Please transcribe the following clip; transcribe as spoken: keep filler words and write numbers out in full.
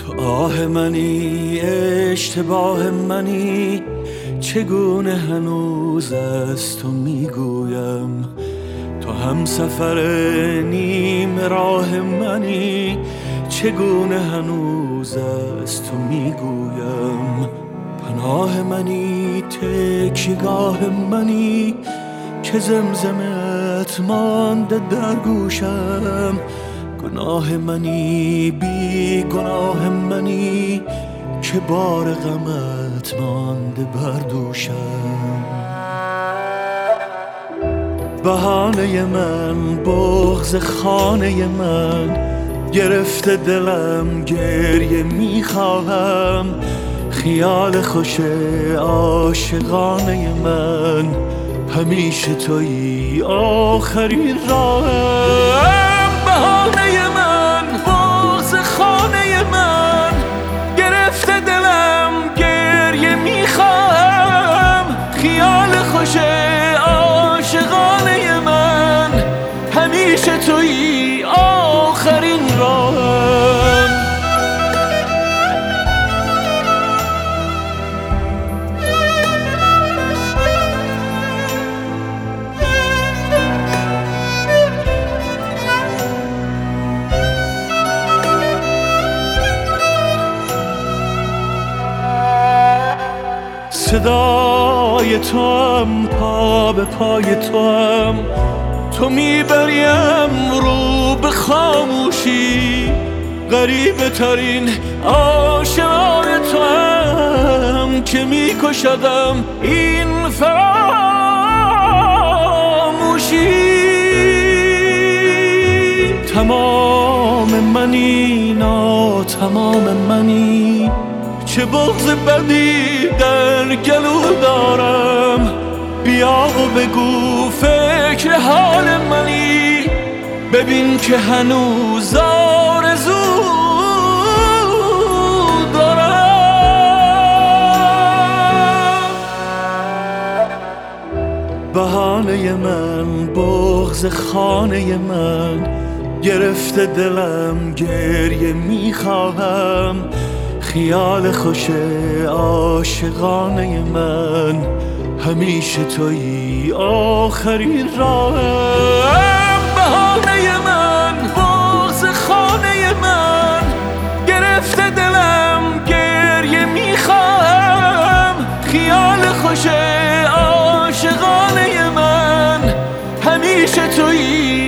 تو آه منی، اشتباه منی، چگونه هنوز از تو میگویم. تو هم سفر نیم راه منی، چگونه هنوز از تو میگویم. پناه منی، تکیهگاه منی، که زمزمت مانده در گوشم. گناه منی، بی گناه منی، که بار غمت مانده بر دوشم. بهانه من، بغض خانه من، گرفته دلم گریه میخواهم. خیال خوش عاشقانه من، همیشه تویی آخرین راهم. بهانه من، بغض خانه من، گرفته دلم گریه میخواهم. خیال خوش عاشقانه من، همیشه تویی آخرین راهم. صدای تو هم، پا به پای تو هم، تو میبریم رو به خاموشی. غریبه ترین عاشقای تو هم، که میکشدم این فراموشی. تمام منی، نا تمام منی، چه بغض بدی در گلو دارم. بیا و بگو فکر حال منی، ببین که هنوز آرزو دارم. بهانه من، بغض خانه من، گرفته دلم گریه میخواهم. خیال خوش عاشقانه من، همیشه تویی آخرین راهم. بهانه من، بغض خانه من، گرفته دلم گریه میخواهم. خیال خوش عاشقانه من، همیشه تویی